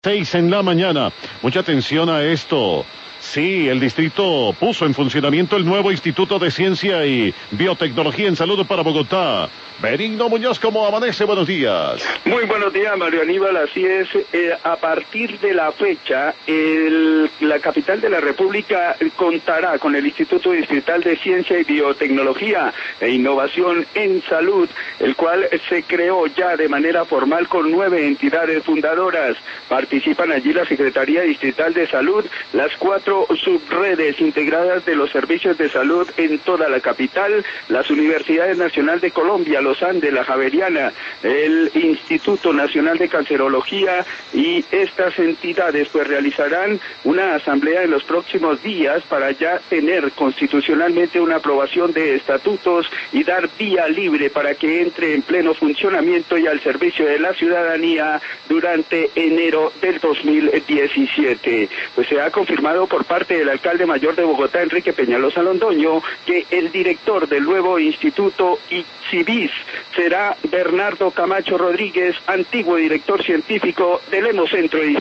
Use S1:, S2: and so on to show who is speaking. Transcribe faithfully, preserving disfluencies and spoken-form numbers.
S1: Seis en la mañana. Mucha atención a esto. Sí, el distrito puso en funcionamiento el nuevo Instituto de Ciencia y Biotecnología en Salud para Bogotá. Benigno Muñoz, ¿cómo amanece? Buenos días.
S2: Muy buenos días, Mario Aníbal. Así es, eh, a partir de la fecha, el, la capital de la República contará con el Instituto Distrital de Ciencia y Biotecnología e Innovación en Salud, el cual se creó ya de manera formal con nueve entidades fundadoras. Participan allí la Secretaría Distrital de Salud, las cuatro subredes integradas de los servicios de salud en toda la capital, las Universidades Nacional de Colombia, los Andes, la Javeriana, el Instituto Nacional de Cancerología, y estas entidades pues realizarán una asamblea en los próximos días para ya tener constitucionalmente una aprobación de estatutos y dar vía libre para que entre en pleno funcionamiento y al servicio de la ciudadanía durante enero del dos mil diecisiete. Pues se ha confirmado por parte del alcalde mayor de Bogotá, Enrique Peñalosa Londoño, que el director del nuevo instituto ICIBIS será Bernardo Camacho Rodríguez, antiguo director científico del Hemocentro.